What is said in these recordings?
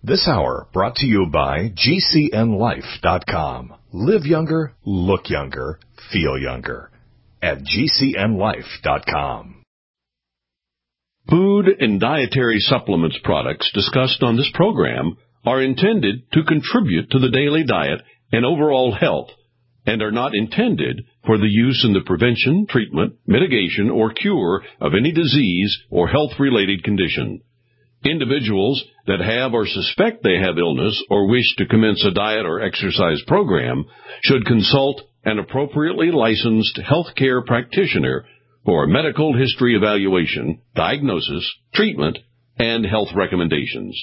This hour brought to you by GCNLife.com. Live younger, look younger, feel younger at GCNLife.com. Food and dietary supplements products discussed on this program are intended to contribute to the daily diet and overall health and are not intended for the use in the prevention, treatment, mitigation, or cure of any disease or health-related condition. Individuals that have or suspect they have illness or wish to commence a diet or exercise program should consult an appropriately licensed healthcare practitioner for a medical history evaluation, diagnosis, treatment, and health recommendations.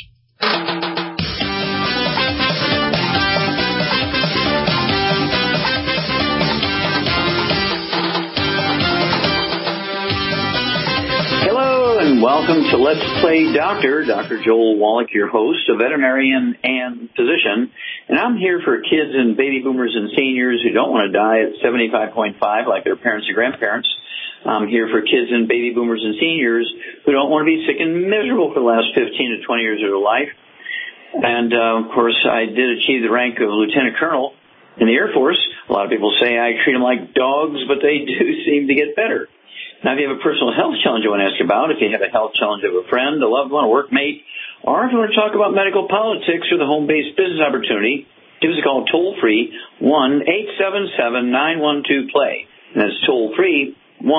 Welcome to Let's Play Doctor. Dr. Joel Wallach, your host, a veterinarian and physician. And I'm here for kids and baby boomers and seniors who don't want to die at 75.5 like their parents and grandparents. I'm here for kids and baby boomers and seniors who don't want to be sick and miserable for the last 15 to 20 years of their life. And, of course, I did achieve the rank of Lieutenant Colonel in the Air Force. A lot of people say I treat them like dogs, but they do seem to get better. Now, if you have a personal health challenge you want to ask about, if you have a health challenge of a friend, a loved one, a workmate, or if you want to talk about medical politics or the home-based business opportunity, give us a call toll-free, 1-877-912-PLAY. And that's toll-free,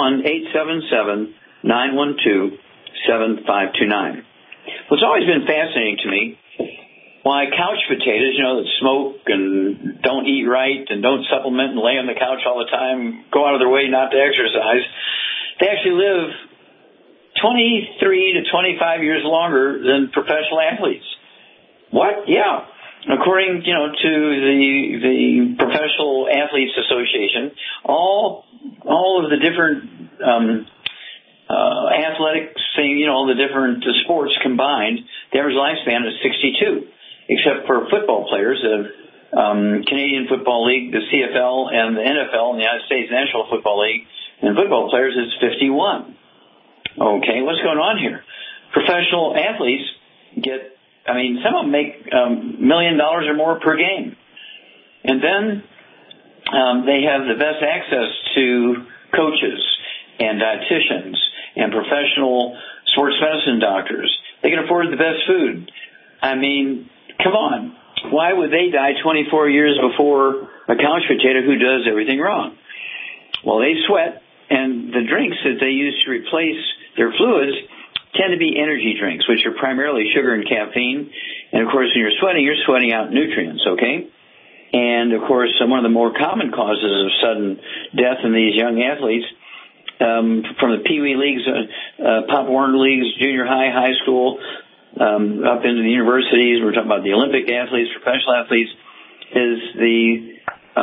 1-877-912-7529. Well, it's always been fascinating to me why couch potatoes, that smoke and don't eat right and don't supplement and lay on the couch all the time, go out of their way not to exercise, they actually live 23 to 25 years longer than professional athletes. What? Yeah. According, to the Professional Athletes Association, all of the different athletics, the different sports combined, the average lifespan is 62, except for football players, the Canadian Football League, the CFL, and the NFL, and the United States National Football League. And football players, it's 51. Okay, what's going on here? Professional athletes some of them make $1 million or more per game. And then they have the best access to coaches and dietitians and professional sports medicine doctors. They can afford the best food. Come on. Why would they die 24 years before a couch potato who does everything wrong? Well, they sweat. And the drinks that they use to replace their fluids tend to be energy drinks, which are primarily sugar and caffeine. And, of course, when you're sweating out nutrients, okay? And, of course, one of the more common causes of sudden death in these young athletes, from the Pee Wee leagues, Pop Warner leagues, junior high, high school, up into the universities, we're talking about the Olympic athletes, professional athletes, is the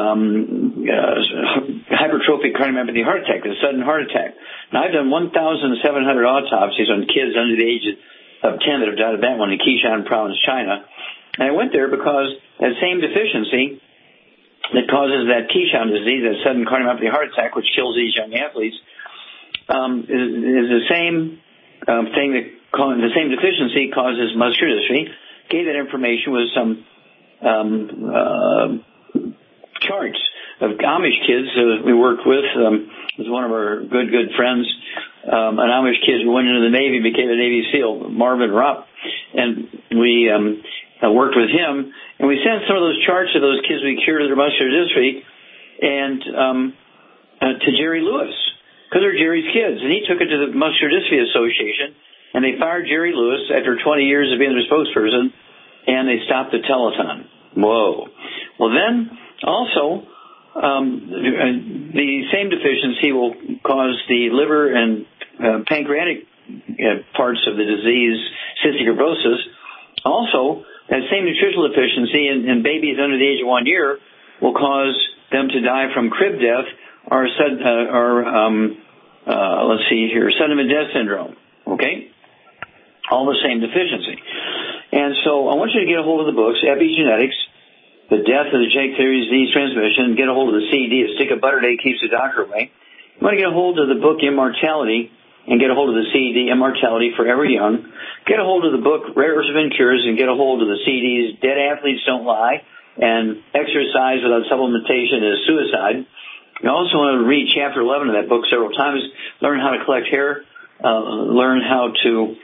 hypertrophic cardiomyopathy heart attack, the sudden heart attack. Now, I've done 1,700 autopsies on kids under the age of 10 that have died of that one in Qishan Province, China. And I went there because that same deficiency that causes that Qishan disease, that sudden cardiomyopathy heart attack, which kills these young athletes, is the same thing that the same deficiency causes muscular dystrophy. Gave that information with some charts of Amish kids we worked with. Was one of our good friends, an Amish kid who went into the Navy, became a Navy SEAL, Marvin Rupp, and we worked with him, and we sent some of those charts of those kids we cured of their muscular dystrophy and to Jerry Lewis, because they're Jerry's kids, and he took it to the Muscular Dystrophy Association, and they fired Jerry Lewis after 20 years of being their spokesperson, and they stopped the telethon. Whoa. Well, then also, the same deficiency will cause the liver and pancreatic parts of the disease, cystic fibrosis. Also, that same nutritional deficiency in babies under the age of 1 year will cause them to die from crib death or sudden death syndrome. Okay? All the same deficiency. And so I want you to get a hold of the books, Epigenetics, The Death of the Genetic Theory of Disease Transmission, get a hold of the CD, A Stick of Butter Day Keeps the Doctor Away. You want to get a hold of the book Immortality and get a hold of the CD, Immortality Forever Young. get a hold of the book, Rare Earths and Cures, and get a hold of the CDs, Dead Athletes Don't Lie, and Exercise Without Supplementation is Suicide. You also want to read Chapter 11 of that book several times, learn how to collect hair, learn how to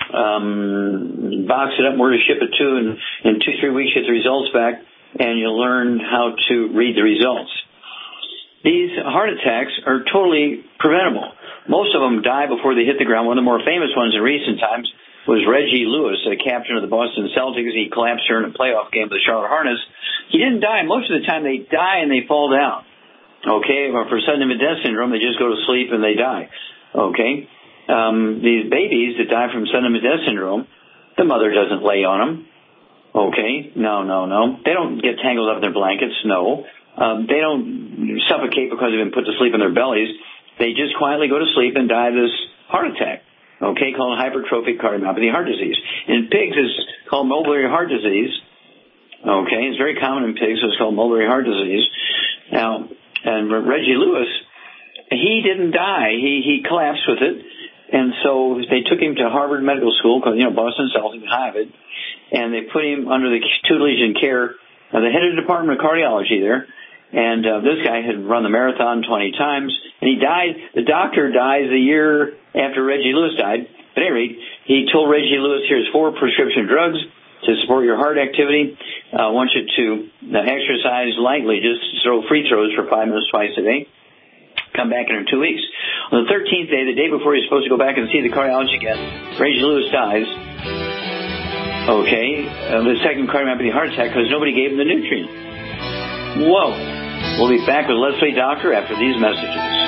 box it up, where to ship it to, and in 2-3 weeks get the results back, and you'll learn how to read the results. These heart attacks are totally preventable. Most of them die before they hit the ground. One of the more famous ones in recent times was Reggie Lewis, a captain of the Boston Celtics. He collapsed during a playoff game with the Charlotte Hornets. He didn't die. Most of the time they die and they fall down. Okay, or for sudden death syndrome, they just go to sleep and they die. Okay, these babies that die from sudden death syndrome, the mother doesn't lay on them. Okay, no. They don't get tangled up in their blankets, no. They don't suffocate because they've been put to sleep in their bellies. They just quietly go to sleep and die of this heart attack, okay, called hypertrophic cardiomyopathy heart disease. In pigs, it's called Mulberry heart disease. Okay, it's very common in pigs, so it's called Mulberry heart disease. Now, and Reggie Lewis, he didn't die. He collapsed with it. And so they took him to Harvard Medical School, because, Boston Celtics, Harvard, and they put him under the tutelage and care of the head of the Department of Cardiology there. And this guy had run the marathon 20 times, and he died. The doctor dies a year after Reggie Lewis died. At any rate, he told Reggie Lewis, here's 4 prescription drugs to support your heart activity. I want you to exercise lightly, just throw free throws for 5 minutes twice a day. Come back in 2 weeks. On the 13th day, the day before he's supposed to go back and see the cardiologist again, Reggie Lewis dies. Okay, the second cardiomyopathy heart attack because nobody gave him the nutrient. Whoa. We'll be back with Leslie Doctor after these messages.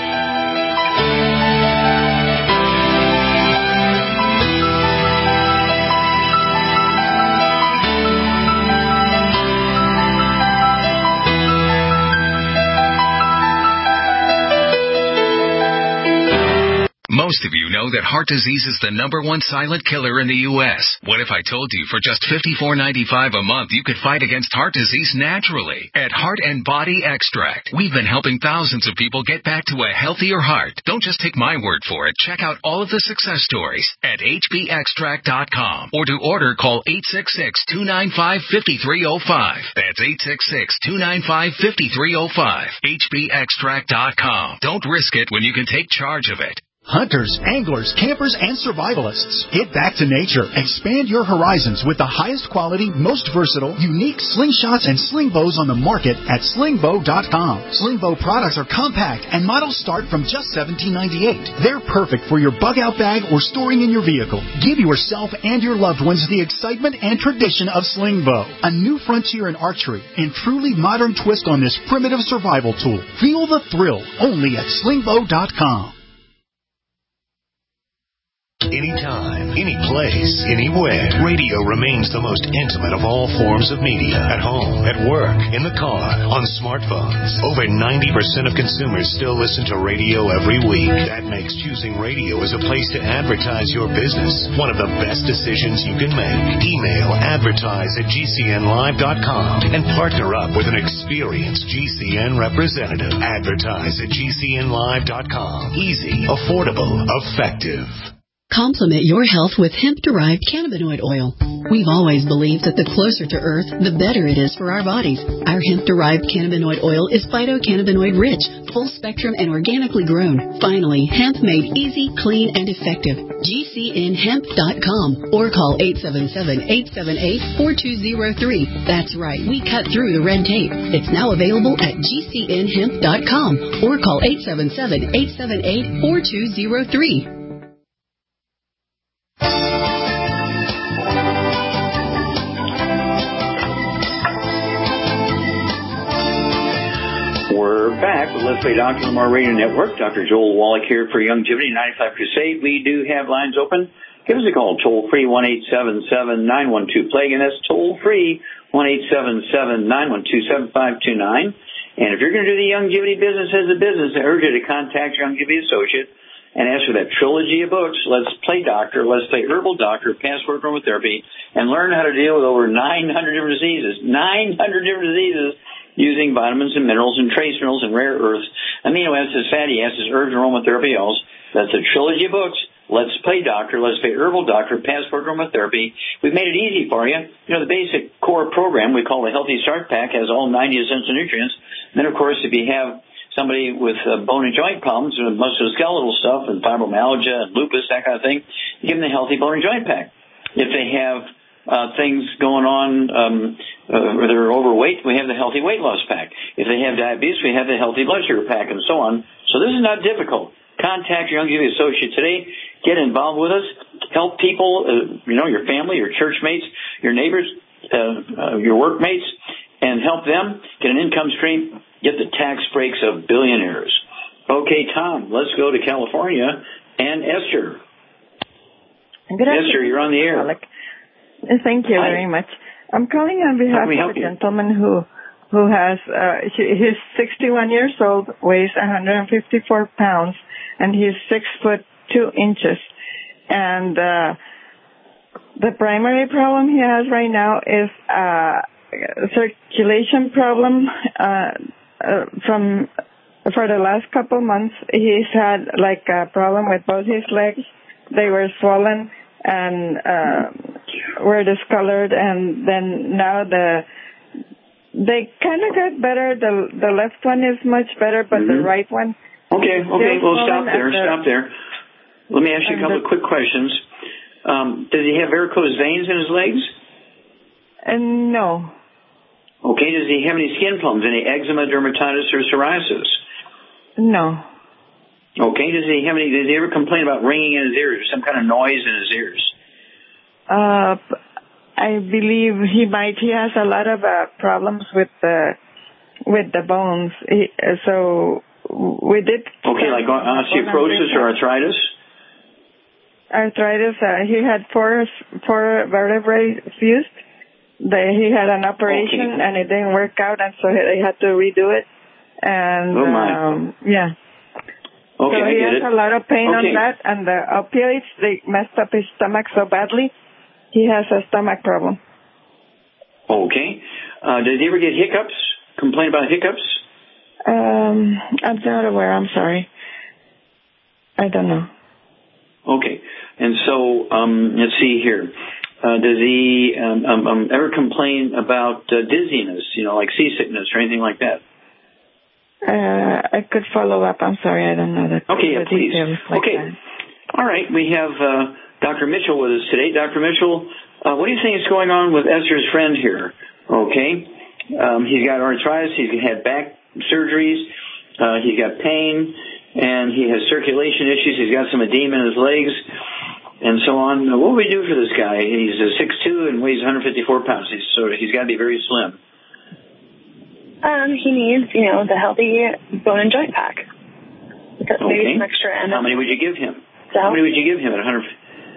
Most of you know that heart disease is the #1 silent killer in the U.S. What if I told you for just $54.95 a month you could fight against heart disease naturally? At Heart and Body Extract, we've been helping thousands of people get back to a healthier heart. Don't just take my word for it. Check out all of the success stories at hbextract.com, or to order, call 866-295-5305. That's 866-295-5305. hbextract.com. Don't risk it when you can take charge of it. Hunters, anglers, campers, and survivalists, get back to nature. Expand your horizons with the highest quality, most versatile, unique slingshots and sling bows on the market at slingbow.com. Slingbow products are compact and models start from just $17.98. They're perfect for your bug-out bag or storing in your vehicle. Give yourself and your loved ones the excitement and tradition of Slingbow, a new frontier in archery and truly modern twist on this primitive survival tool. Feel the thrill only at slingbow.com. Anytime, any place, anywhere. Radio remains the most intimate of all forms of media. At home, at work, in the car, on smartphones. Over 90% of consumers still listen to radio every week. That makes choosing radio as a place to advertise your business one of the best decisions you can make. Email advertise@gcnlive.com and partner up with an experienced GCN representative. Advertise@gcnlive.com. Easy, affordable, effective. Complement your health with hemp-derived cannabinoid oil. We've always believed that the closer to Earth, the better it is for our bodies. Our hemp-derived cannabinoid oil is phytocannabinoid-rich, full-spectrum, and organically grown. Finally, hemp made easy, clean, and effective. GCNhemp.com or call 877-878-4203. That's right, we cut through the red tape. It's now available at GCNhemp.com or call 877-878-4203. We're back with Let's Play Doctor Lamar Radio Network. Dr. Joel Wallach here for Youngevity 95 Crusade. We do have lines open. Give us a call, toll-free, 1-877-912-PLAGUE, and that's toll-free, 1-877-912-7529. And if you're going to do the Youngevity business as a business, I urge you to contact your Youngevity associate and ask for that trilogy of books, Let's Play Doctor, Let's Play Herbal Doctor, Passport Aromatherapy, and learn how to deal with over 900 different diseases. 900 different diseases using vitamins and minerals and trace minerals and rare earths, amino acids, fatty acids, herbs, and aromatherapy oils. That's a trilogy of books. Let's Play Doctor, Let's Play Herbal Doctor, Passport Aromatherapy. We've made it easy for you. You know, the basic core program we call the Healthy Start Pack has all 90 essential nutrients. And then, of course, if you have somebody with bone and joint problems, musculoskeletal stuff, and fibromyalgia and lupus, that kind of thing, you give them the Healthy Bone and Joint Pack. If they have things going on where they're overweight, we have the Healthy Weight Loss Pack. If they have diabetes, we have the Healthy Blood Sugar Pack, and so on. So this is not difficult. Contact your Youngevity associate today. Get involved with us. Help people, your family, your church mates, your neighbors, your workmates, and help them get an income stream, get the tax breaks of billionaires. Okay, Tom, let's go to California. And Esther. Good afternoon. Esther, you're on the air. Thank you very much. I'm calling on behalf of a gentleman who has, he's 61 years old, weighs 154 pounds, and he's 6'2". And the primary problem he has right now is circulation problem. For the last couple months, he's had like a problem with both his legs. They were swollen and were discolored, and then now they kind of got better. The left one is much better, but the right one. Okay. Well, stop there. Let me ask you a couple of quick questions. Does he have varicose veins in his legs? No. Okay. Does he have any skin problems? Any eczema, dermatitis, or psoriasis? No. Okay. Does he ever complain about ringing in his ears, some kind of noise in his ears? I believe he might. He has a lot of problems with the bones. So we did. Okay, like osteoporosis or arthritis? Arthritis. He had four vertebrae fused. He had an operation and it didn't work out, and so they had to redo it. And yeah. Okay, so he has a lot of pain on that, and the opioids, they messed up his stomach so badly. He has a stomach problem. Okay. Did he ever get hiccups? Complain about hiccups? I'm not aware. I'm sorry. I don't know. Okay. And so, let's see here. Does he ever complain about dizziness, like seasickness or anything like that? I could follow up. I'm sorry. I don't know that. Okay, please. Okay. All right. We have Dr. Mitchell with us today. Dr. Mitchell, what do you think is going on with Esther's friend here? Okay. He's got arthritis. He's had back surgeries. He's got pain, and he has circulation issues. He's got some edema in his legs, and so on. What do we do for this guy? He's 6'2" and weighs 154 pounds. He's got to be very slim. He needs, the Healthy Bone and Joint Pack. Maybe some extra energy. How many would you give him? How many would you give him at 100?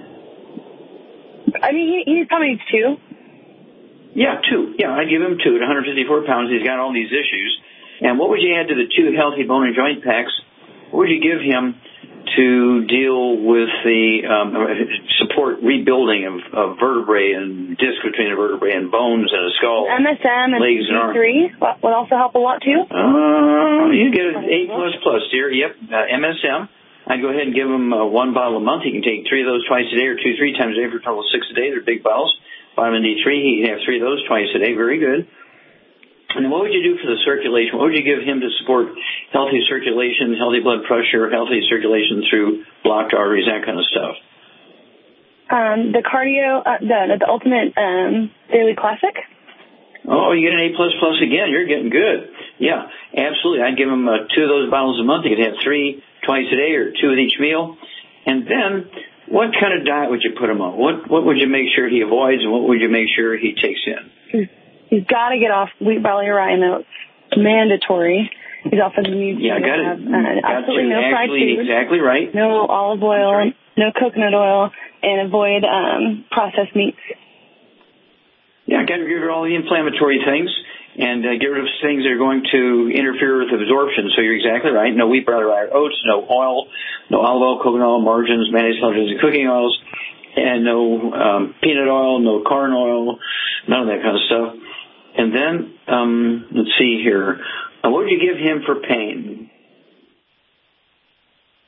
I mean, he probably needs 2. Yeah, 2. Yeah, I'd give him 2 at 154 pounds. He's got all these issues. And what would you add to the 2 Healthy Bone and Joint Packs? What would you give him to deal with the support rebuilding of vertebrae and disc between the vertebrae and bones and a skull? MSM and legs and arms. D3 would also help a lot too. You get an A++, dear. Yep, MSM. I'd go ahead and give him 1 bottle a month. He can take 3 of those twice a day, or 2, 3 times a day for a total of 6 a day. They're big bottles. Vitamin D3, he can have 3 of those twice a day. Very good. And then what would you do for the circulation? What would you give him to support healthy circulation, healthy blood pressure, healthy circulation through blocked arteries, that kind of stuff? The cardio, the Ultimate Daily Classic. Oh, you get an A++ again. You're getting good. Yeah, absolutely. I'd give him 2 of those bottles a month. He could have 3 twice a day or 2 with each meal. And then what kind of diet would you put him on? What would you make sure he avoids, and what would you make sure he takes in? He's got to get off wheat, barley, rye oats. Mandatory. He's often needs to have absolutely no fried food. Exactly right. No olive oil, no coconut oil, and avoid processed meats. Yeah, got to get rid of all the inflammatory things and get rid of things that are going to interfere with absorption. So you're exactly right. No wheat, barley, rye, oats, no oil, no olive oil, coconut oil, margarines, mayonnaise, halogens, and cooking oils, and no peanut oil, no corn oil, none of that kind of stuff. And then, let's see here. What would you give him for pain?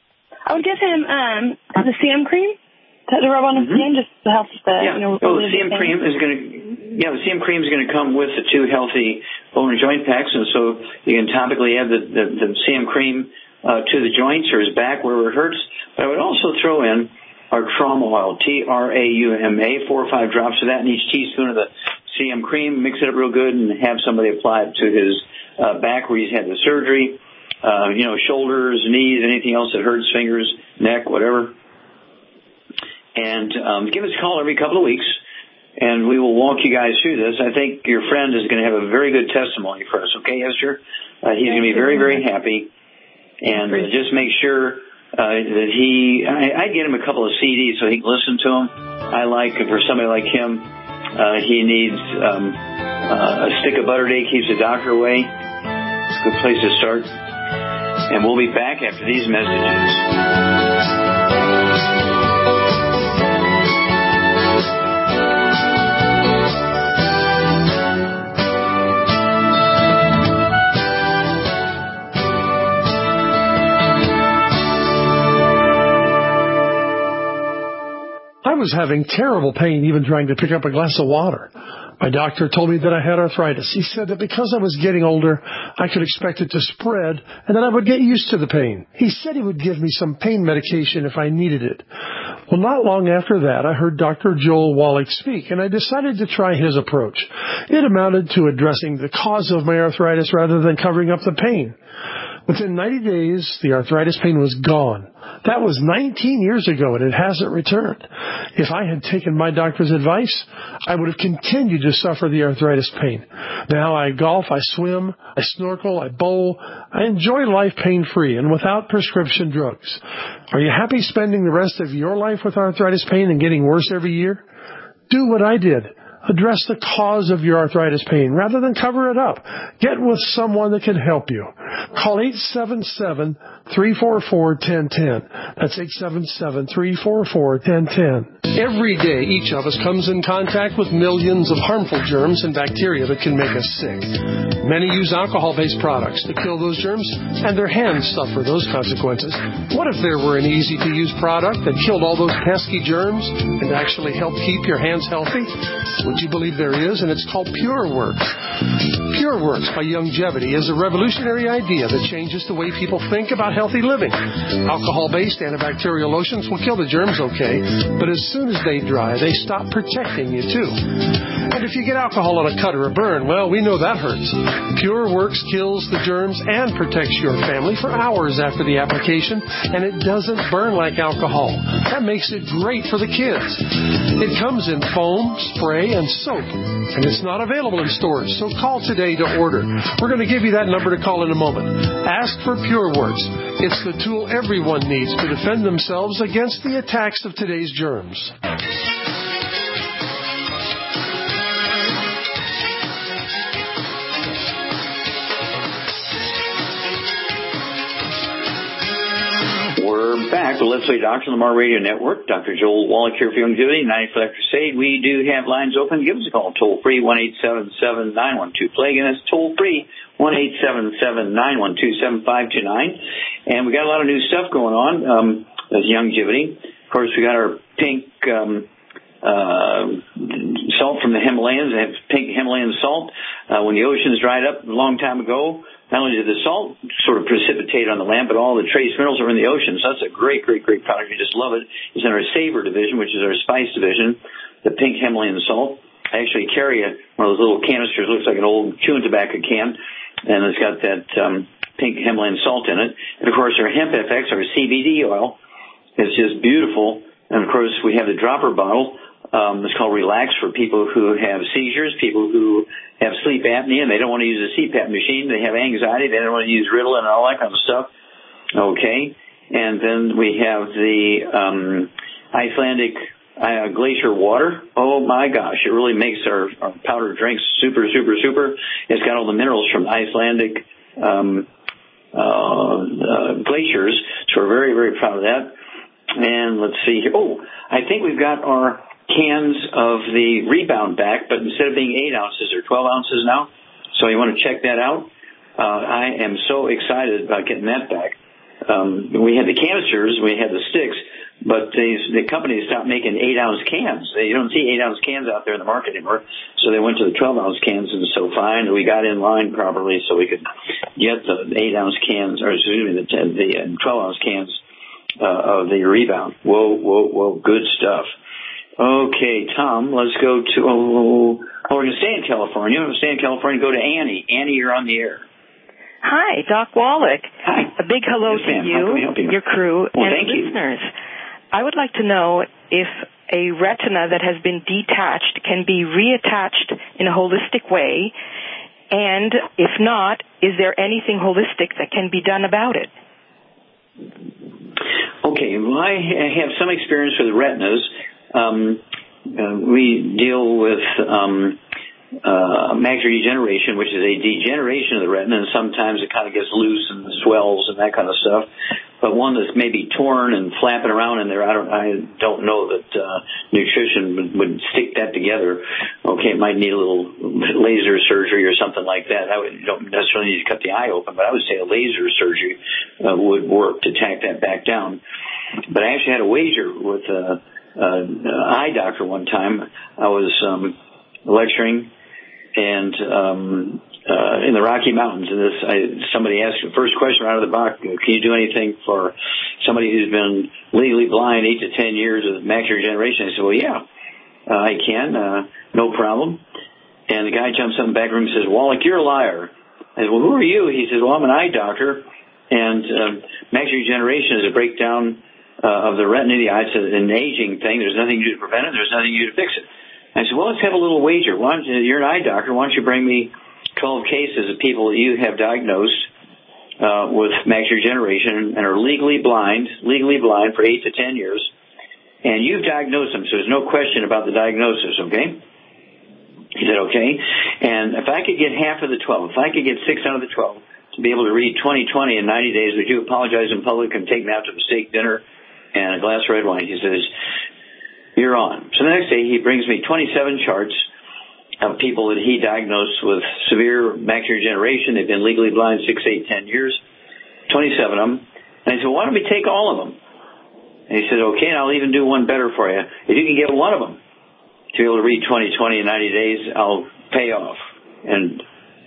I would give him the CM cream to rub on his skin, just to help with the, the CM cream is going to, the CM cream is going to come with the 2 healthy bone and joint packs, and so you can topically add the CM cream to the joints or his back wherever it hurts. But I would also throw in our trauma oil, TRAUMA, 4 or 5 drops of that in each teaspoon of the CM cream. Mix it up real good and have somebody apply it to his back where he's had the surgery, shoulders, knees, anything else that hurts, fingers, neck, whatever. And give us a call every couple of weeks, and we will walk you guys through this. I think your friend is going to have a very good testimony for us, okay, Esther? He's going to be very, very happy. And just make sure that I get him a couple of CDs so he can listen to them. I like, for somebody like him, he needs a stick of butter day, keeps the doctor away. It's a good place to start. And we'll be back after these messages. I was having terrible pain even trying to pick up a glass of water. My doctor told me that I had arthritis. He said that because I was getting older, I could expect it to spread and that I would get used to the pain. He said he would give me some pain medication if I needed it. Well, not long after that, I heard Dr. Joel Wallach speak, and I decided to try his approach. It amounted to addressing the cause of my arthritis rather than covering up the pain. Within 90 days, the arthritis pain was gone. That was 19 years ago, and it hasn't returned. If I had taken my doctor's advice, I would have continued to suffer the arthritis pain. Now I golf, I swim, I snorkel, I bowl. I enjoy life pain-free and without prescription drugs. Are you happy spending the rest of your life with arthritis pain and getting worse every year? Do what I did. Address the cause of your arthritis pain rather than cover it up. Get with someone that can help you. Call 877-344-1010. That's 877-344-1010. Every day, each of us comes in contact with millions of harmful germs and bacteria that can make us sick. Many use alcohol-based products to kill those germs, and their hands suffer those consequences. What if there were an easy-to-use product that killed all those pesky germs and actually helped keep your hands healthy? Would you believe there is? And it's called PureWorks. PureWorks by Youngevity is a revolutionary idea that changes the way people think about healthy living. Alcohol-based antibacterial lotions will kill the germs okay, but as soon as they dry, they stop protecting you too. And if you get alcohol on a cut or a burn, well, we know that hurts. PureWorks kills the germs and protects your family for hours after the application, and it doesn't burn like alcohol. That makes it great for the kids. It comes in foam, spray, and soap, and it's not available in stores, so call today to order. We're going to give you that number to call in a moment. Ask for PureWorks. It's the tool everyone needs to defend themselves against the attacks of today's germs. We're back to Let's Play Dr. Lamar Radio Network. Dr. Joel Wallach here for Youngevity, 94 Crusade. We do have lines open. Give us a call, toll-free, 1-877-912-PLAY. Again, that's toll-free, 1-877-912-7529. And we got a lot of new stuff going on as Youngevity. Of course, we got our pink salt from the Himalayas. They have pink Himalayan salt. When the oceans dried up a long time ago, not only did the salt sort of precipitate on the land, but all the trace minerals are in the ocean. So that's a great, great, great product. We just love it. It's in our Savor division, which is our spice division, the pink Himalayan salt. I actually carry one of those little canisters. Looks like an old chewing tobacco can, and it's got that pink Himalayan salt in it. And, of course, our Hemp FX, our CBD oil, is just beautiful. And, of course, we have the dropper bottle. It's called Relax for people who have seizures, people who have sleep apnea, and they don't want to use a CPAP machine. They have anxiety. They don't want to use Ritalin and all that kind of stuff. Okay. And then we have the Icelandic glacier water. Oh, my gosh. It really makes our powdered drinks super, super, super. It's got all the minerals from Icelandic glaciers, so we're very, very proud of that. And let's see here. Oh, I think we've got our cans of the Rebound back, but instead of being 8 ounces, they're 12 ounces now. So you want to check that out. I am so excited about getting that back. we had the canisters, we had the sticks, but the company stopped making 8-ounce cans. You don't see 8-ounce cans out there in the market anymore, so they went to the 12-ounce cans, and so fine, we got in line properly so we could get the 8-ounce cans, or excuse me, the 12-ounce cans of the Rebound. Whoa, good stuff. Okay, Tom, let's go to, we're going to stay in California. We're going to stay in California and go to Annie. Annie, you're on the air. Hi, Doc Wallach. Hi. A big hello to you, your crew, and listeners. I would like to know if a retina that has been detached can be reattached in a holistic way, and if not, is there anything holistic that can be done about it? Okay, well, I have some experience with retinas. We deal with macular degeneration, which is a degeneration of the retina, and sometimes it kind of gets loose and swells and that kind of stuff. But one that's maybe torn and flapping around in there, I don't know that nutrition would stick that together. Okay, it might need a little laser surgery or something like that. You don't necessarily need to cut the eye open, but I would say a laser surgery would work to tack that back down. But I actually had a wager with an eye doctor one time. I was lecturing and in the Rocky Mountains, and somebody asked the first question right out of the box: can you do anything for somebody who's been legally blind 8 to 10 years of macular degeneration? I said, well, yeah, I can, no problem. And the guy jumps up in the back room and says, Wallach, you're a liar. I said, well, who are you? He says, well, I'm an eye doctor, and macular degeneration is a breakdown of the retina of the eye. It's an aging thing. There's nothing you do to prevent it. There's nothing you do to fix it. I said, well, let's have a little wager. You're an eye doctor. Why don't you bring me 12 cases of people that you have diagnosed with macular degeneration and are legally blind for 8 to 10 years, and you've diagnosed them, so there's no question about the diagnosis, okay? He said, okay. And if I could get half of the 12, if I could get 6 out of the 12 to be able to read 20/20 in 90 days, would you apologize in public and take me out to the steak dinner and a glass of red wine? He says, you're on. So the next day he brings me 27 charts of people that he diagnosed with severe macular degeneration. They've been legally blind 6, 8, 10 years, 27 of them. And I said, why don't we take all of them? And he said, okay, and I'll even do one better for you. If you can get one of them to be able to read 20/20 in 90 days, I'll pay off and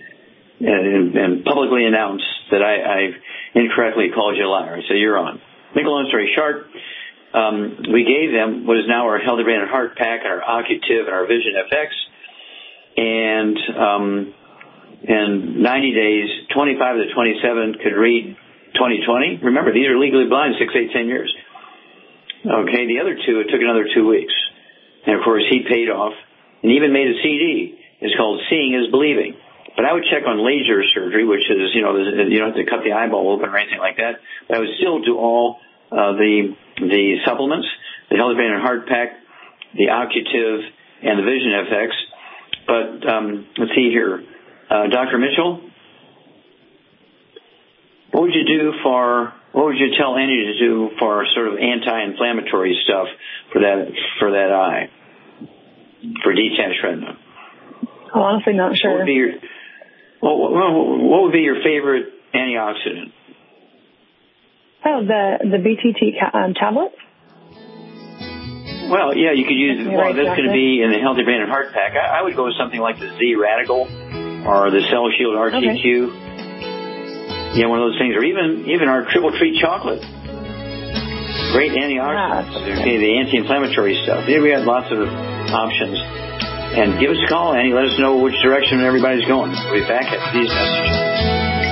publicly announce that I incorrectly called you a liar. I said, you're on. Make a long story short, we gave them what is now our Healthy Brain and Heart Pack, our Occutive, and our Vision FX. And in 90 days, 25 to 27 could read 20/20. Remember, these are legally blind 6, 8, 10 years. Okay, the other two, it took another 2 weeks. And, of course, he paid off and even made a CD. It's called Seeing is Believing. But I would check on laser surgery, which is, you don't have to cut the eyeball open or anything like that. But I would still do all the supplements, the Healthy Brain and Heart Pack, the Occutive, and the Vision FX. But let's see here. Dr. Mitchell, what would you tell Annie to do for sort of anti-inflammatory stuff for that eye, for detached retina? I'm honestly not sure. What would be your favorite antioxidant? Oh, the BTT tablets? Well, yeah, you could use that's going to be in the Healthy Brain and Heart Pack. I would go with something like the Z Radical or the Cell Shield RTQ. Okay. Yeah, one of those things, or even our Triple Treat chocolate. Great antioxidants. Okay, the anti-inflammatory stuff. Yeah, we have lots of options. And give us a call, Annie. Let us know which direction everybody's going. We'll be back after these messages.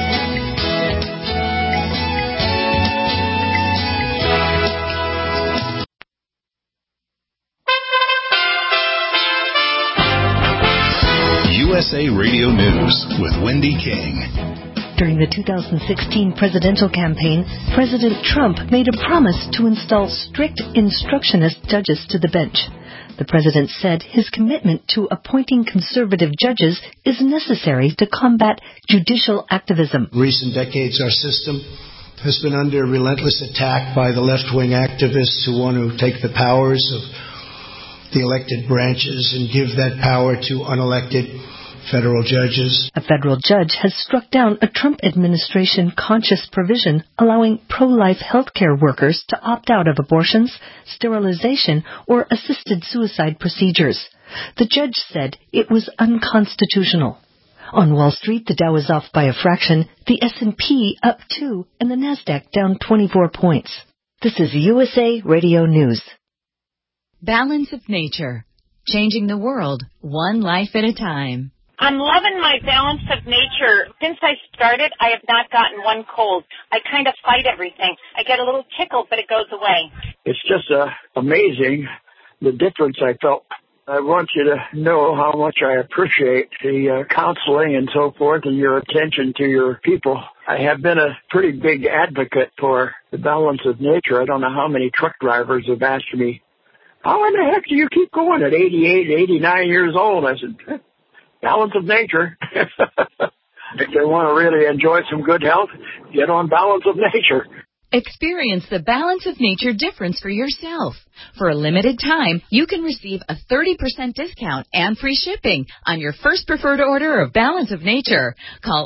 USA Radio News with Wendy King. During the 2016 presidential campaign, President Trump made a promise to install strict instructionist judges to the bench. The president said his commitment to appointing conservative judges is necessary to combat judicial activism. In recent decades, our system has been under relentless attack by the left-wing activists who want to take the powers of the elected branches and give that power to unelected federal judges. A federal judge has struck down a Trump administration conscious provision allowing pro-life healthcare workers to opt out of abortions, sterilization, or assisted suicide procedures. The judge said it was unconstitutional. On Wall Street, the Dow is off by a fraction, the S&P up 2, and the Nasdaq down 24 points. This is USA Radio News. Balance of Nature. Changing the world, one life at a time. I'm loving my Balance of Nature. Since I started, I have not gotten one cold. I kind of fight everything. I get a little tickle, but it goes away. It's just amazing the difference I felt. I want you to know how much I appreciate the counseling and so forth and your attention to your people. I have been a pretty big advocate for the Balance of Nature. I don't know how many truck drivers have asked me, how in the heck do you keep going at 88, 89 years old? I said, Balance of Nature. If they want to really enjoy some good health, get on Balance of Nature. Experience the Balance of Nature difference for yourself. For a limited time, you can receive a 30% discount and free shipping on your first preferred order of Balance of Nature. Call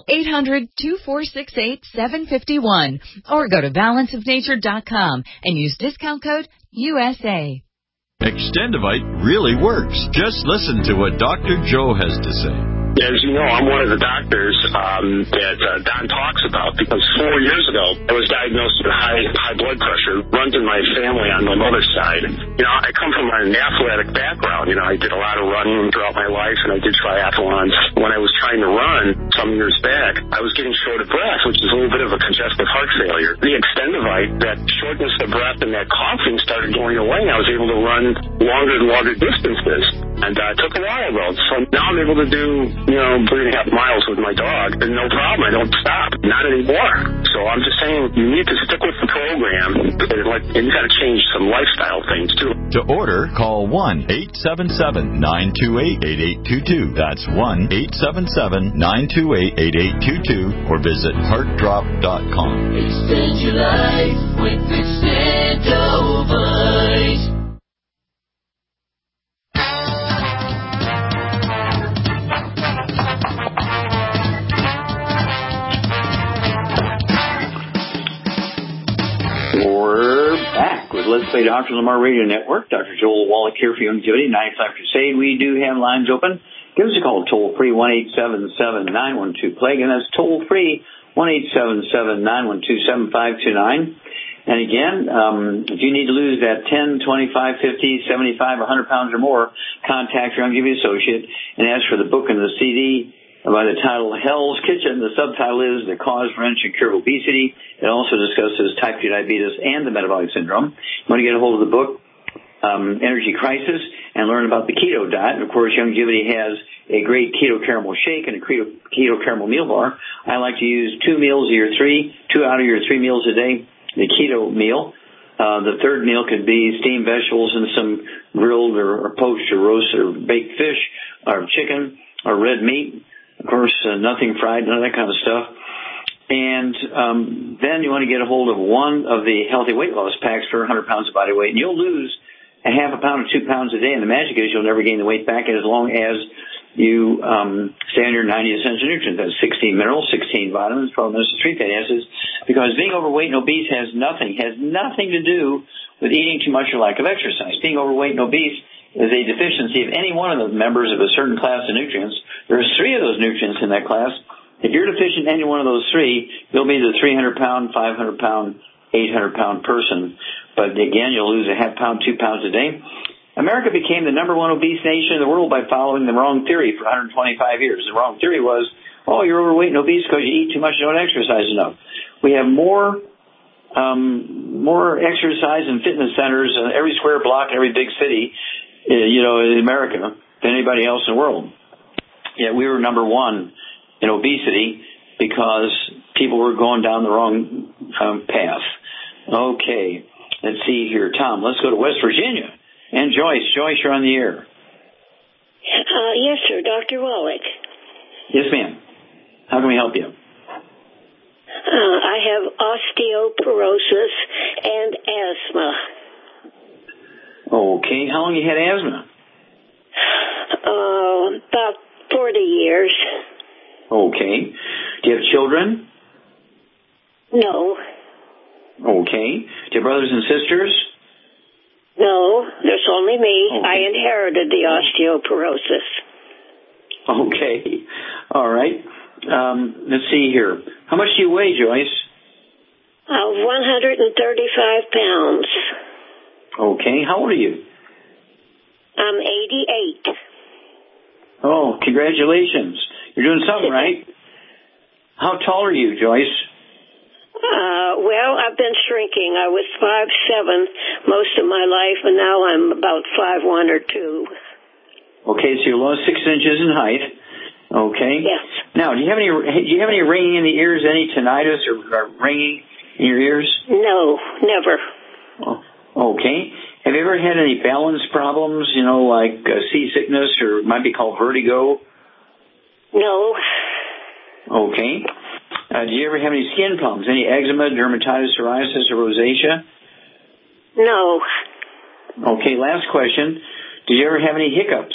800-2468-751 or go to balanceofnature.com and use discount code USA. Extendivite really works. Just listen to what Dr. Joe has to say. As you know, I'm one of the doctors that Don talks about because 4 years ago, I was diagnosed with high blood pressure. Runs in my family on my mother's side. You know, I come from an athletic background. You know, I did a lot of running throughout my life, and I did triathlons. When I was trying to run some years back, I was getting short of breath, which is a little bit of a congestive heart failure. The Extendivite, that shortness of breath and that coughing started going away, and I was able to run longer and longer distances. And it took a while, though. So now I'm able to do 3.5 miles with my dog, and no problem. I don't stop. Not anymore. So I'm just saying you need to stick with the program, and you got to change some lifestyle things, too. To order, call 1-877-928-8822. That's 1-877-928-8822, or visit heartdrop.com. Extend your life with Extendivite. We're back with Let's Play Dr. Lamar Radio Network. Dr. Joel Wallach here for Youngevity, 95 Crusade. We do have lines open. Give us a call toll-free, 1-877-912-PLAGUE, and that's toll-free, 1-877-912-7529. And again, if you need to lose that 10, 25, 50, 75, 100 pounds or more, contact your Youngevity associate and ask for the book and the CD by the title Hell's Kitchen. The subtitle is The Cause, Prevention, Cure of Obesity. It also discusses type 2 diabetes and the metabolic syndrome. You want to get a hold of the book, Energy Crisis, and learn about the keto diet. And, of course, Youngevity has a great keto caramel shake and a keto caramel meal bar. I like to use 2 out of your 3 meals a day, the keto meal. The third meal could be steamed vegetables and some grilled or poached or roasted or baked fish or chicken or red meat. Of course, nothing fried, none of that kind of stuff. And then you want to get a hold of one of the healthy weight loss packs for 100 pounds of body weight, and you'll lose a half a pound or 2 pounds a day. And the magic is you'll never gain the weight back as long as you stay on your 90 essential nutrients. That's 16 minerals, 16 vitamins, 12 minerals, 3 fatty acids. Because being overweight and obese has nothing to do with eating too much or lack of exercise. Being overweight and obese is a deficiency of any one of the members of a certain class of nutrients. There's 3 of those nutrients in that class. If you're deficient in any one of those 3, you'll be the 300-pound, 500-pound, 800-pound person. But again, you'll lose a half pound, 2 pounds a day. America became the number 1 obese nation in the world by following the wrong theory for 125 years. The wrong theory was, you're overweight and obese because you eat too much and don't exercise enough. We have more exercise and fitness centers in every square block in every big city, in America than anybody else in the world. Yet we were number 1 in obesity because people were going down the wrong path. Okay, let's see here. Tom, let's go to West Virginia. And Joyce. Joyce, you're on the air. Yes, sir, Dr. Wallach. Yes, ma'am. How can we help you? I have osteoporosis and asthma. Okay, how long you had asthma? About 40 years. Okay. Do you have children? No. Okay. Do you have brothers and sisters? No, there's only me. Okay. I inherited the osteoporosis. Okay. All right. Let's see here. How much do you weigh, Joyce? 135 pounds. Okay. How old are you? I'm 88. Oh, congratulations. You're doing something right. How tall are you, Joyce? Well, I've been shrinking. I was 5'7" most of my life, and now I'm about 5'1" or 2. Okay, so you lost 6 inches in height. Okay. Yes. Now, do you have any ringing in the ears, any tinnitus or ringing in your ears? No, never. Oh, okay. Have you ever had any balance problems, like seasickness or it might be called vertigo? No. Okay. Do you ever have any skin problems, any eczema, dermatitis, psoriasis, or rosacea? No. Okay, last question. Do you ever have any hiccups?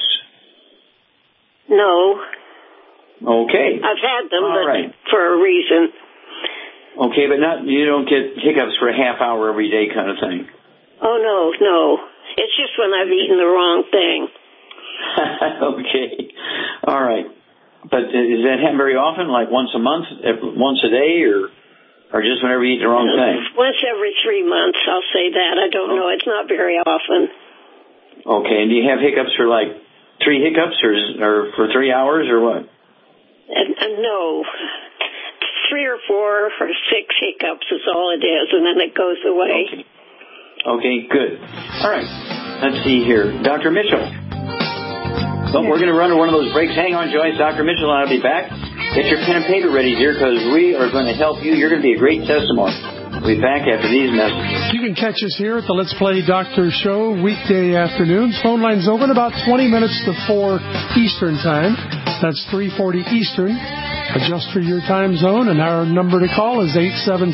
No. Okay. I've had them, All but right. for a reason. Okay, but you don't get hiccups for a half hour every day kind of thing. Oh, no. It's just when I've eaten the wrong thing. Okay. All right. But does that happen very often, like once a month, once a day, or just whenever you eat the wrong thing? Once every 3 months, I'll say that. I don't know. It's not very often. Okay. And do you have hiccups for like 3 hiccups or for 3 hours or what? No. 3 or 4 or 6 hiccups is all it is, and then it goes away. Okay, good. All right. Let's see here. Dr. Mitchell. Well, we're going to run to one of those breaks. Hang on, Joyce. Dr. Mitchell and I will be back. Get your pen and paper ready, dear, because we are going to help you. You're going to be a great testimony. We'll be back after these messages. You can catch us here at the Let's Play Doctor Show weekday afternoons. Phone lines open about 20 minutes to 4 Eastern Time. That's 3:40 Eastern. Adjust for your time zone, and our number to call is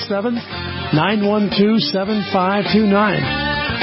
877-912-7529.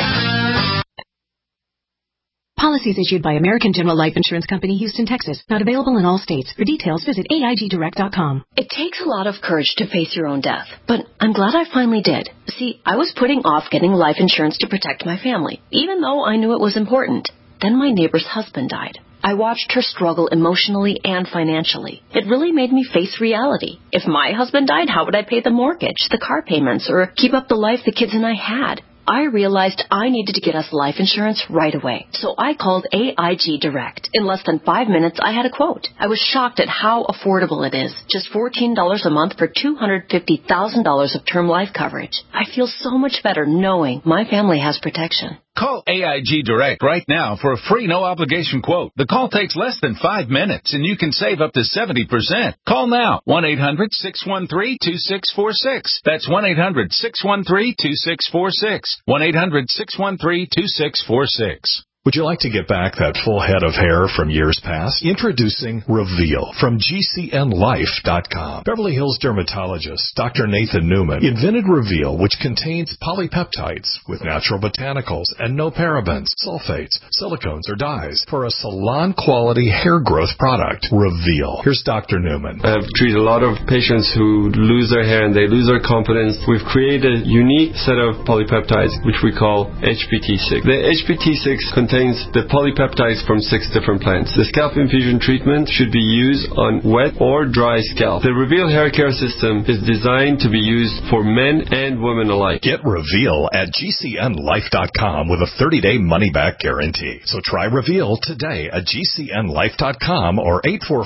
Policies issued by American General Life Insurance Company, Houston, Texas. Not available in all states. For details, visit AIGdirect.com. It takes a lot of courage to face your own death, but I'm glad I finally did. See, I was putting off getting life insurance to protect my family, even though I knew it was important. Then my neighbor's husband died. I watched her struggle emotionally and financially. It really made me face reality. If my husband died, how would I pay the mortgage, the car payments, or keep up the life the kids and I had? I realized I needed to get us life insurance right away. So I called AIG Direct. In less than 5 minutes, I had a quote. I was shocked at how affordable it is. Just $14 a month for $250,000 of term life coverage. I feel so much better knowing my family has protection. Call AIG Direct right now for a free no-obligation quote. The call takes less than 5 minutes, and you can save up to 70%. Call now, 1-800-613-2646. That's 1-800-613-2646. 1-800-613-2646. Would you like to get back that full head of hair from years past? Introducing Reveal from GCNlife.com. Beverly Hills dermatologist Dr. Nathan Newman invented Reveal, which contains polypeptides with natural botanicals and no parabens, sulfates, silicones, or dyes for a salon-quality hair growth product. Reveal. Here's Dr. Newman. I've treated a lot of patients who lose their hair and they lose their confidence. We've created a unique set of polypeptides, which we call HPT6. The HPT6 contains the polypeptides from 6 different plants. The scalp infusion treatment should be used on wet or dry scalp. The Reveal hair care system is designed to be used for men and women alike. Get Reveal at GCNlife.com with a 30-day money-back guarantee. So try Reveal today at GCNlife.com or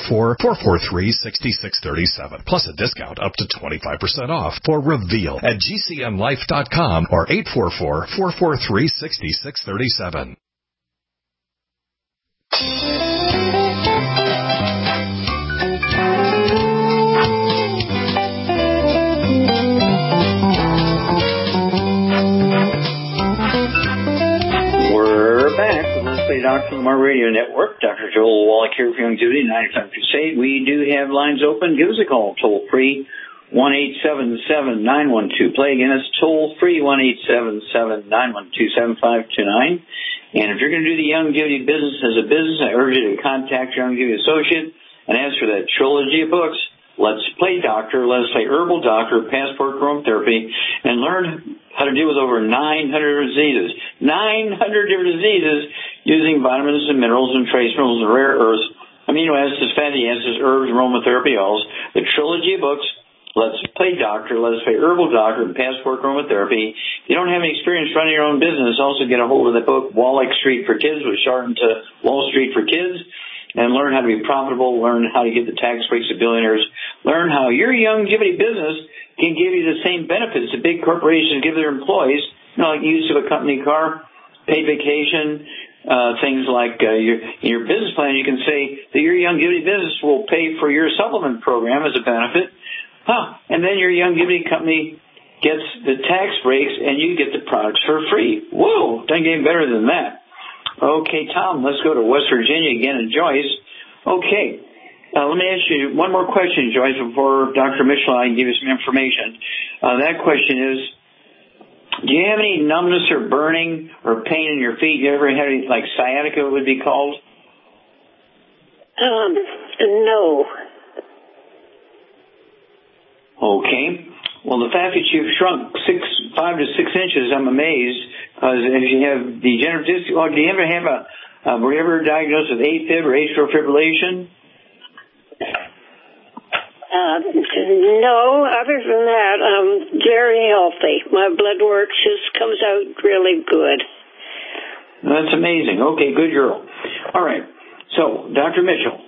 844-443-6637. Plus a discount up to 25% off for Reveal at GCNlife.com or 844-443-6637. We're back with Let's Play Doctor from our radio network. Dr. Joel Wallach here for Young Duty, 95 Crusade. We do have lines open. Give us a call, toll free, 1-877-912. Play again, it's toll free, 1-877-912-7529. And if you're going to do the Young Duty business as a business, I urge you to contact your Young Duty associate. And as for that trilogy of books, Let's Play Doctor, Let's Play Herbal Doctor, Passport Chromotherapy, and learn how to deal with over 900 diseases. 900 different diseases using vitamins and minerals and trace minerals and rare earths, amino acids, fatty acids, herbs, aromatherapy oils. The trilogy of books, Let's Play Doctor, Let's Play Herbal Doctor, and Passport Chromotherapy. If you don't have any experience running your own business, also get a hold of the book Wall-Like Street for Kids, which shortened to Wall Street for Kids. And learn how to be profitable, learn how to get the tax breaks of billionaires, learn how your young Jiminy business can give you the same benefits that big corporations give their employees, like use of a company car, paid vacation, things like in your business plan, you can say that your young Jiminy business will pay for your supplement program as a benefit, and then your young Jiminy company gets the tax breaks and you get the products for free. Whoa, doesn't get any better than that. Okay, Tom, let's go to West Virginia again and Joyce. Okay, let me ask you one more question, Joyce, before Dr. Mitchell and I can give you some information. That question is, do you have any numbness or burning or pain in your feet? You ever had any, like sciatica it would be called? No. Okay. Well, the fact that you've shrunk 5 to 6 inches, I'm amazed. As you have degenerative disc, do you ever have were you ever diagnosed with AFib or atrial fibrillation? No, other than that, I'm very healthy. My blood work just comes out really good. That's amazing. Okay, good girl. All right. So, Dr. Mitchell.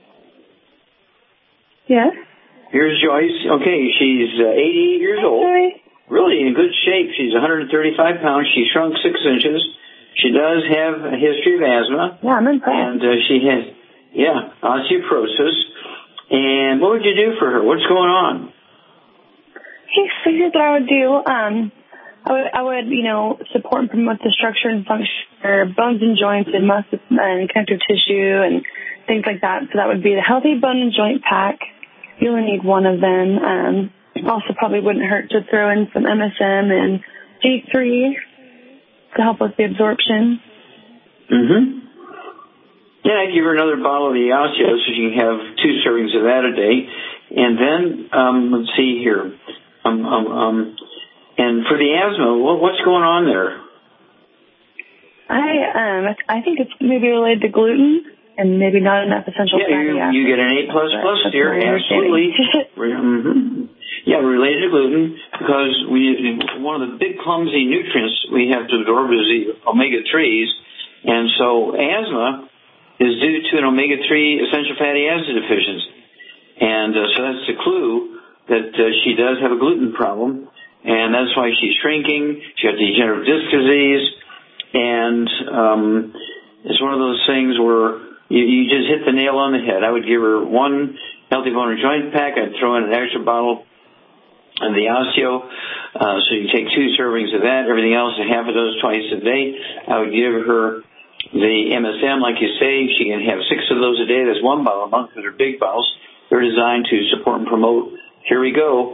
Yes? Here's Joyce. Okay, she's 88 years old. Hi. Really in good shape. She's 135 pounds. She shrunk 6 inches. She does have a history of asthma. Yeah, I'm impressed. And she has, osteoporosis. And what would you do for her? What's going on? So here's what I would do. I would, support and promote the structure and function of her bones and joints and muscle and connective tissue and things like that. So that would be the Healthy Bone and Joint Pack. You only need one of them. Also probably wouldn't hurt to throw in some MSM and G3 to help with the absorption. Mm-hmm. Yeah, I'd give her another bottle of the Osteo so she can have 2 servings of that a day. And then, let's see here. And for the asthma, what's going on there? I think it's maybe related to gluten and maybe not enough essential fatty acids. You get an A++ dear, absolutely. Yeah, related to gluten, because one of the big clumsy nutrients we have to absorb is the omega-3s, and so asthma is due to an omega-3 essential fatty acid deficiency. And so that's the clue that she does have a gluten problem, and that's why she's shrinking. She has degenerative disc disease, and it's one of those things where you just hit the nail on the head. I would give her 1 Healthy Bone and Joint Pack. I'd throw in an extra bottle of the Osteo, so you take 2 servings of that. Everything else, a half of those twice a day. I would give her the MSM, like you say. She can have 6 of those a day. That's 1 bottle a month, because they're big bottles. They're designed to support and promote, here we go,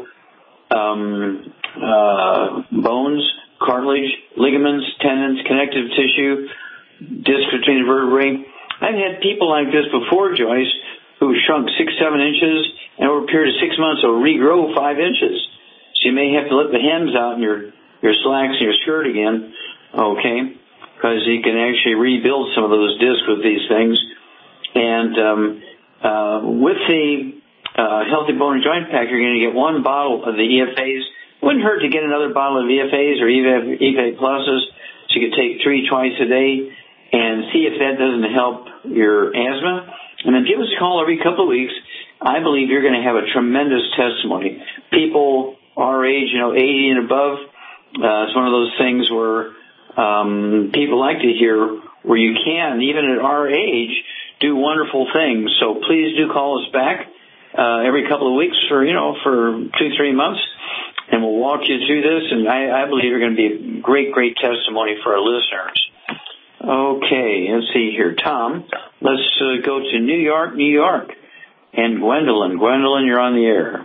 bones, cartilage, ligaments, tendons, connective tissue, disc between the vertebrae. I've had people like this before, Joyce, who shrunk 6-7 inches, and over a period of 6 months will regrow 5 inches. So you may have to let the hems out in your slacks and your skirt again, okay, because you can actually rebuild some of those discs with these things. And with the Healthy Bone and Joint Pack, you're going to get 1 bottle of the EFAs. It wouldn't hurt to get another bottle of EFAs or EFA Pluses, so you could take 3 twice a day and see if that doesn't help your asthma. And then give us a call every couple of weeks. I believe you're going to have a tremendous testimony. People our age, 80 and above, it's one of those things where people like to hear where you can, even at our age, do wonderful things. So please do call us back every couple of weeks for 2-3 months, and we'll walk you through this. And I believe you're going to be a great, great testimony for our listeners. Okay, let's see here. Tom, let's go to New York, and Gwendolyn. Gwendolyn, you're on the air.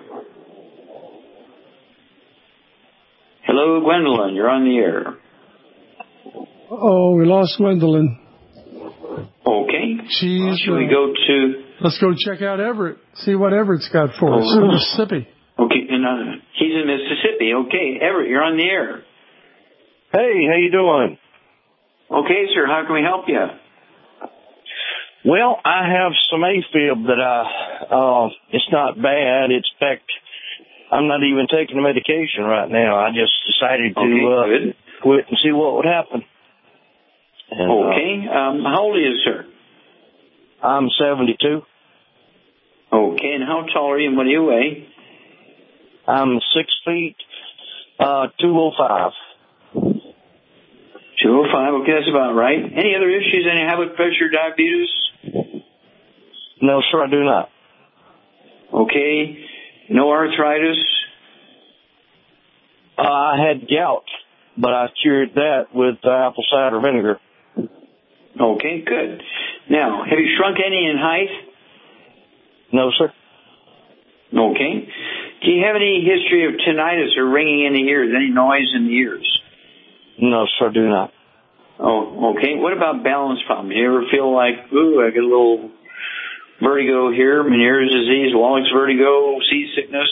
Hello, Gwendolyn, you're on the air. Oh, we lost Gwendolyn. Okay. Should we go to... Let's go check out Everett. See what Everett's got for us in Mississippi. Okay, and he's in Mississippi. Okay, Everett, you're on the air. Hey, how you doing? Okay, sir. How can we help you? Well, I have some AFib that it's not bad. In fact, I'm not even taking the medication right now. I just decided to quit and see what would happen. And, okay. How old are you, sir? I'm 72. Okay, and how tall are you and what do you weigh? I'm 6 feet, 205. 205, okay, that's about right. Any other issues? Any high blood pressure, diabetes? No, sir, I do not. Okay. No arthritis? I had gout, but I cured that with apple cider vinegar. Okay, good. Now, have you shrunk any in height? No, sir. Okay. Do you have any history of tinnitus or ringing in the ears, any noise in the ears? No, sir, I do not. Oh, okay. What about balance problems? Do you ever feel like, I get a little vertigo here, Meniere's disease, Wallach's vertigo, seasickness?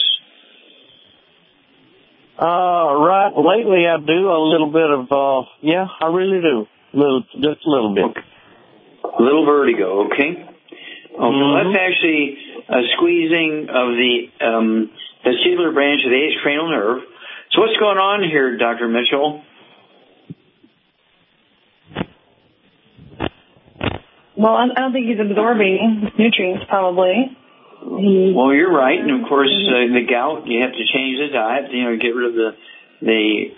Right. Lately I do a little bit of, I really do. Just a little bit. Okay. A little vertigo, okay. Well, that's actually a squeezing of the vestibular branch of the eighth cranial nerve. So what's going on here, Dr. Mitchell? Well, I don't think he's absorbing nutrients, probably. Well, you're right. And, of course, the gout, you have to change the diet, get rid of the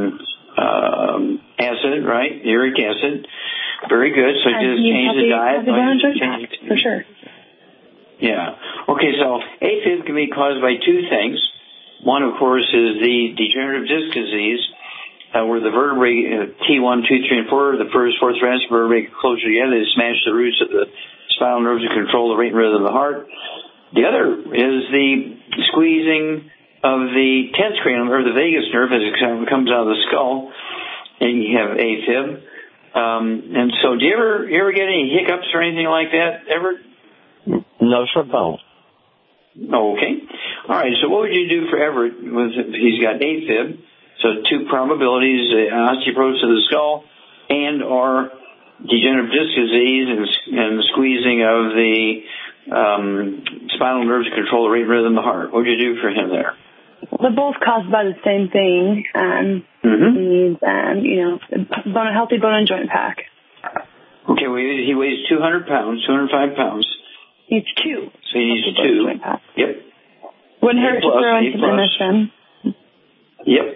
acid, right? Uric acid. Very good. So just change the diet. For sure. Yeah. Okay, so AFib can be caused by two things. One, of course, is the degenerative disc disease, where the vertebrae T1, 2, 3, and 4, the first, fourth, thoracic vertebrae closer together, they smash the roots of the spinal nerves to control the rate and rhythm of the heart. The other is the squeezing of the 10th cranial nerve, the vagus nerve, as it comes out of the skull, and you have AFib. And so, do you ever get any hiccups or anything like that ever? No, sir, no. Okay. All right. So, what would you do for Everett? He's got AFib. So, two probabilities: osteoporosis of the skull and/or degenerative disc disease and squeezing of the spinal nerves to control the rate and rhythm of the heart. What would you do for him there? They're both caused by the same thing. He needs, a healthy bone and joint pack. Okay, well, he weighs 200 pounds, 205 pounds. Needs two. So he needs two. Yep. Wouldn't hurt to throw in some MSM. Yep.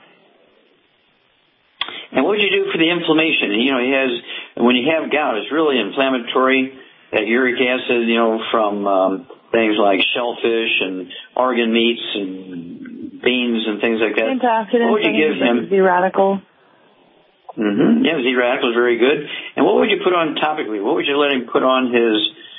And what would you do for the inflammation? When you have gout, it's really inflammatory. That uric acid, from things like shellfish and organ meats and beans and things like that. Antioxidants. What would you give him? Z-radical. Yeah, Z-radical is very good. And what would you put on topically? What would you let him put on his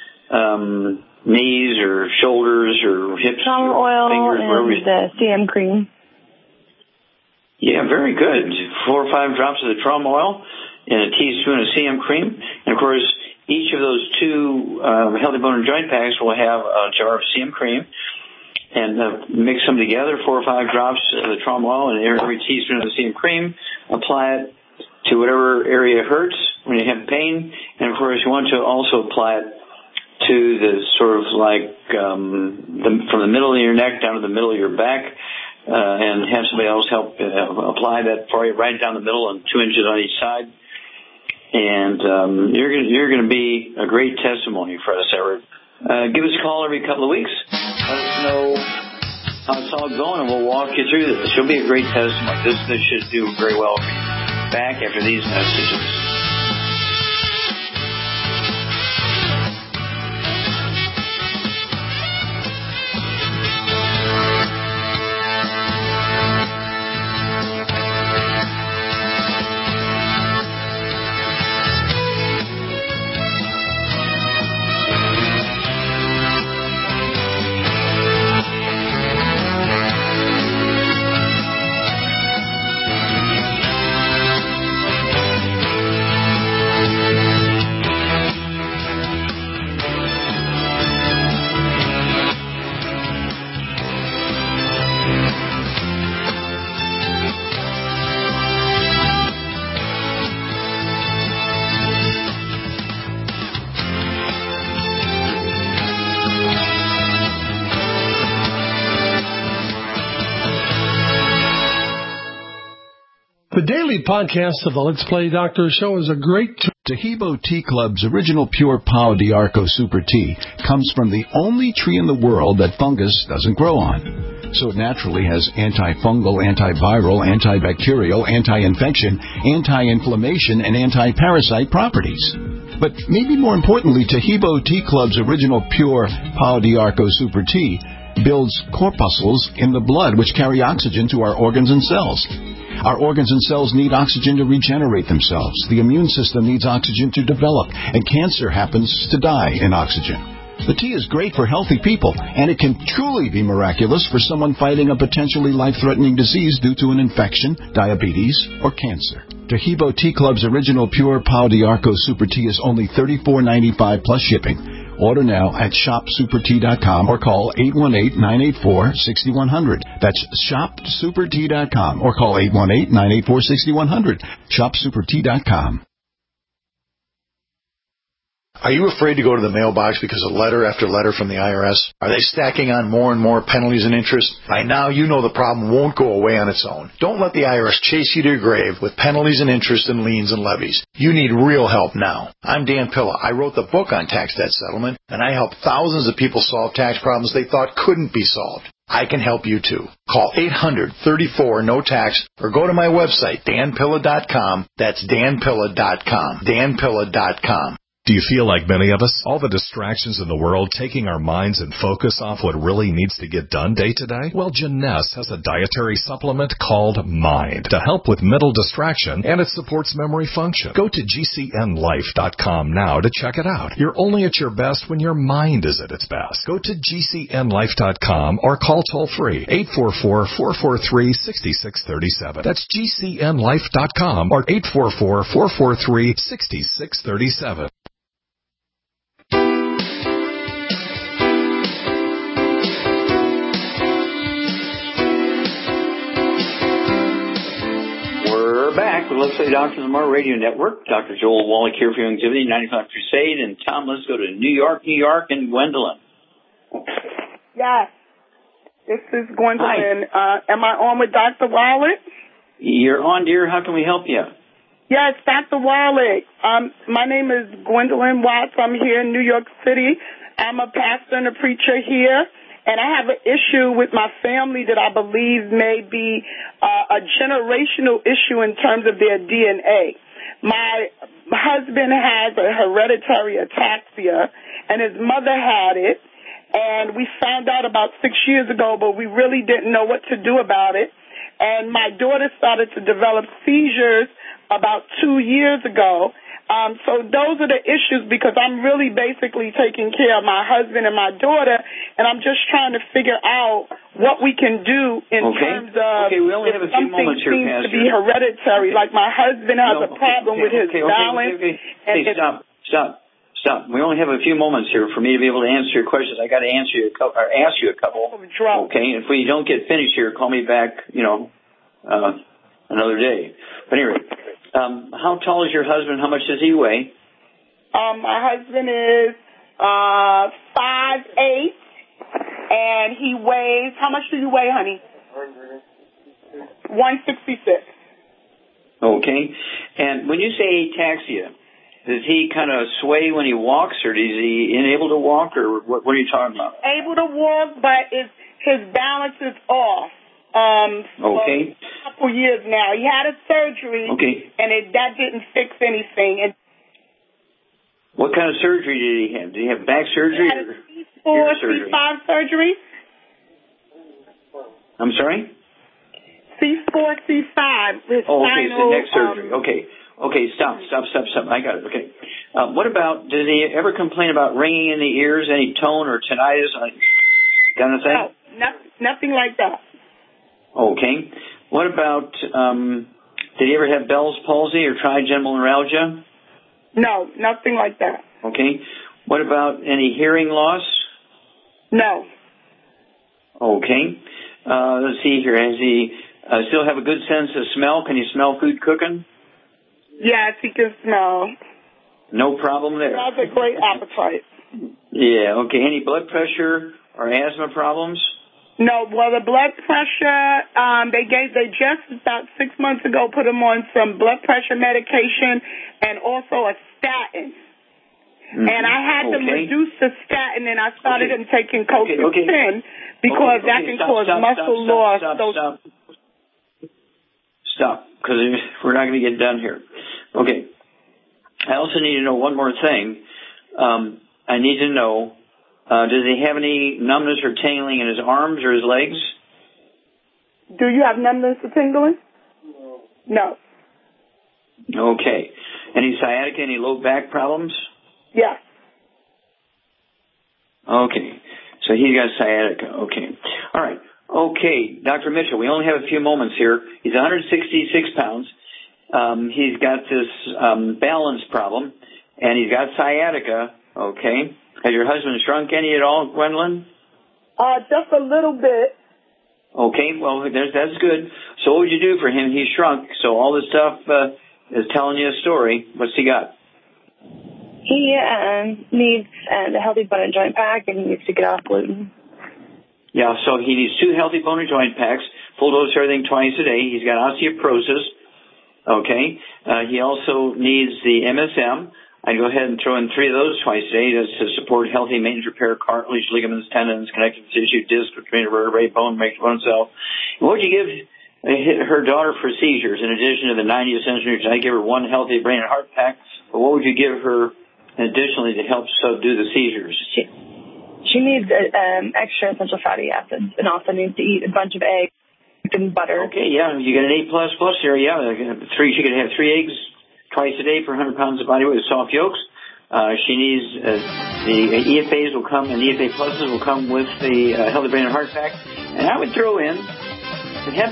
knees or shoulders or hips? Trauma oil and the CM cream. Yeah, very good. 4 or 5 drops of the trauma oil and a teaspoon of CM cream. And, of course, each of those two healthy bone and joint packs will have a jar of CM cream. And mix them together, 4 or 5 drops of the trauma oil and every teaspoon of the CM cream. Apply it to whatever area hurts when you have pain. And, of course, you want to also apply it to the sort of like from the middle of your neck down to the middle of your back. And have somebody else help apply that for you right down the middle and 2 inches on each side. And you're going to be a great testimony for us, Everett. Give us a call every couple of weeks. Let us know how it's all going, and we'll walk you through this. You'll be a great testimony. This should do very well for you. Back after these messages. The daily podcast of the Let's Play Doctor show is a great Taheebo Tea Club's original pure Pau d'Arco Super Tea comes from the only tree in the world that fungus doesn't grow on. So it naturally has antifungal, antiviral, antibacterial, anti-infection, anti-inflammation, and anti-parasite properties. But maybe more importantly, Taheebo Tea Club's original pure Pau d'Arco Super Tea builds corpuscles in the blood which carry oxygen to our organs and cells. Our organs and cells need oxygen to regenerate themselves. The immune system needs oxygen to develop, and cancer happens to die in oxygen. The tea is great for healthy people, and it can truly be miraculous for someone fighting a potentially life-threatening disease due to an infection, diabetes, or cancer. Taheebo Tea Club's original pure Pau d'Arco Super Tea is only $34.95 plus shipping. Order now at shopsupertea.com or call 818-984-6100. That's shopsupertea.com or call 818-984-6100. Shopsupertea.com. Are you afraid to go to the mailbox because of letter after letter from the IRS? Are they stacking on more and more penalties and interest? By now, you know the problem won't go away on its own. Don't let the IRS chase you to your grave with penalties and interest and liens and levies. You need real help now. I'm Dan Pilla. I wrote the book on tax debt settlement, and I help thousands of people solve tax problems they thought couldn't be solved. I can help you too. Call 800-34-NO-TAX or go to my website, danpilla.com. That's danpilla.com. danpilla.com. Do you feel like many of us? All the distractions in the world taking our minds and focus off what really needs to get done day to day? Well, Jeunesse has a dietary supplement called Mind to help with mental distraction, and it supports memory function. Go to GCNlife.com now to check it out. You're only at your best when your mind is at its best. Go to GCNlife.com or call toll-free 844-443-6637. That's GCNlife.com or 844-443-6637. Back with Let's Play Doctor on the More Radio Network. Dr. Joel Wallach here for Youngevity, 95 Crusade. And Tom, let's go to New York, and Gwendolyn. Yes. This is Gwendolyn. Am I on with Dr. Wallach? You're on, dear. How can we help you? Yes, Dr. Wallach. My name is Gwendolyn Watts. I'm here in New York City. I'm a pastor and a preacher here. And I have an issue with my family that I believe may be a generational issue in terms of their DNA. My husband has a hereditary ataxia, and his mother had it. And we found out about 6 years ago, but we really didn't know what to do about it. And my daughter started to develop seizures about 2 years ago. So those are the issues because I'm really basically taking care of my husband and my daughter, and I'm just trying to figure out what we can do in terms of we only have a few moments here, seems to be hereditary. Like my husband has a problem with his balance. Stop. We only have a few moments here for me to be able to answer your questions. I got to ask you a couple. Okay, if we don't get finished here, call me back, another day. But anyway, how tall is your husband? How much does he weigh? My husband is 5'8", and he weighs. How much do you weigh, honey? 166. Okay. And when you say ataxia, does he kind of sway when he walks, or is he unable to walk, or what are you talking about? Able to walk, but his balance is off. For a couple years now. He had a surgery, and that didn't fix anything. And what kind of surgery did he have? Did he have back surgery? He had a C4, C5 surgery. I'm sorry? C4, C5. It's the neck surgery. Okay, stop. I got it. Okay. What about, does he ever complain about ringing in the ears, any tone or tinnitus? Kind of thing? No, nothing like that. Okay. What about, did he ever have Bell's palsy or trigeminal neuralgia? No, nothing like that. Okay. What about any hearing loss? No. Okay. Let's see here. Has he still have a good sense of smell? Can you smell food cooking? Yes, he can smell. No problem there. He has a great appetite. Yeah, okay. Any blood pressure or asthma problems? No, well, the blood pressure, they just about 6 months ago put him on some blood pressure medication and also a statin. Mm-hmm. And I had to reduce the statin, and I started him taking CoQ10 because that can cause muscle loss. Stop, because we're not going to get done here. Okay. I also need to know one more thing. I need to know, does he have any numbness or tingling in his arms or his legs? Do you have numbness or tingling? No. Okay. Any sciatica, any low back problems? Yes. Okay. So he's got sciatica. Okay. All right. Okay. Dr. Mitchell, we only have a few moments here. He's 166 pounds. He's got this balance problem, and he's got sciatica. Okay. Has your husband shrunk any at all, Gwendolyn? Just a little bit. Okay, well, that's good. So what would you do for him? He shrunk, so all this stuff is telling you a story. What's he got? He needs the Healthy Bone and Joint Pack, and he needs to get off gluten. Yeah, so he needs 2 Healthy Bone and Joint Packs, full dose everything twice a day. He's got osteoporosis. Okay. He also needs the MSM. I'd go ahead and throw in 3 of those twice a day to support healthy maintenance repair, cartilage, ligaments, tendons, connective tissue, disc between vertebrae, bone, makes bone cell. What would you give her daughter for seizures in addition to the 90 essential nutrients? I'd give her 1 healthy brain and heart pack, but what would you give her additionally to help subdue the seizures? She needs extra essential fatty acids and also needs to eat a bunch of eggs and butter. Okay, yeah, you get an A++ here. Yeah, she could have 3 eggs twice a day for 100 pounds of body weight with soft yolks. She needs the EFAs will come, and the EFA pluses will come with the Healthy Brain and Heart Pack. And I would throw in the Hemp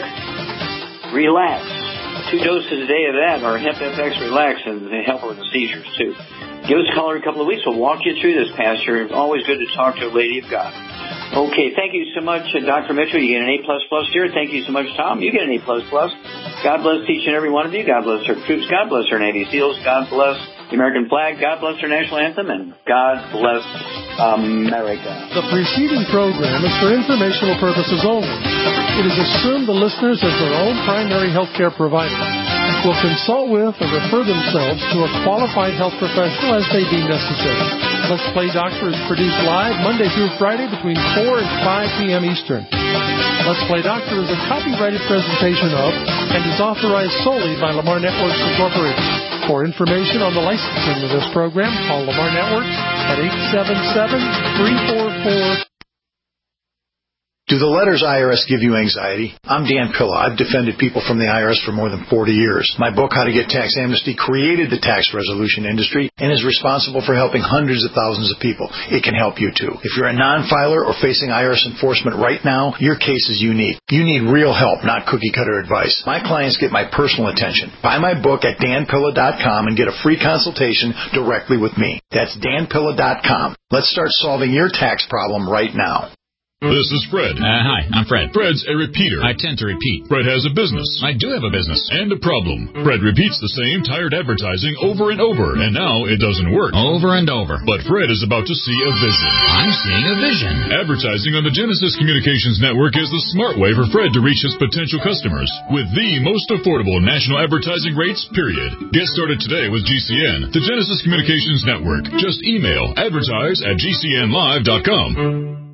FX Relax. 2 doses a day of that, or Hemp FX Relax, and they help her with the seizures too. Give us a call in a couple of weeks. We'll walk you through this, Pastor. It's always good to talk to a lady of God. Okay, thank you so much, Dr. Mitchell. You get an A++ here. Thank you so much, Tom. You get an A++. God bless each and every one of you. God bless our troops. God bless our Navy SEALs. God bless the American flag. God bless our national anthem. And God bless America. The preceding program is for informational purposes only. It is assumed the listeners, as their own primary health care provider, will consult with or refer themselves to a qualified health professional as they deem necessary. Let's Play Doctor is produced live Monday through Friday between 4 and 5 p.m. Eastern. Let's Play Doctor is a copyrighted presentation of and is authorized solely by Lamar Networks Incorporated. For information on the licensing of this program, call Lamar Networks at 877-344. Do the letters IRS give you anxiety? I'm Dan Pilla. I've defended people from the IRS for more than 40 years. My book, How to Get Tax Amnesty, created the tax resolution industry and is responsible for helping hundreds of thousands of people. It can help you too. If you're a non-filer or facing IRS enforcement right now, your case is unique. You need real help, not cookie-cutter advice. My clients get my personal attention. Buy my book at danpilla.com and get a free consultation directly with me. That's danpilla.com. Let's start solving your tax problem right now. This is Fred. Hi, I'm Fred. Fred's a repeater. I tend to repeat. Fred has a business. I do have a business. And a problem. Fred repeats the same tired advertising over and over, and now it doesn't work. Over and over. But Fred is about to see a vision. I'm seeing a vision. Advertising on the Genesis Communications Network is the smart way for Fred to reach his potential customers with the most affordable national advertising rates, period. Get started today with GCN, the Genesis Communications Network. Just email advertise@gcnlive.com.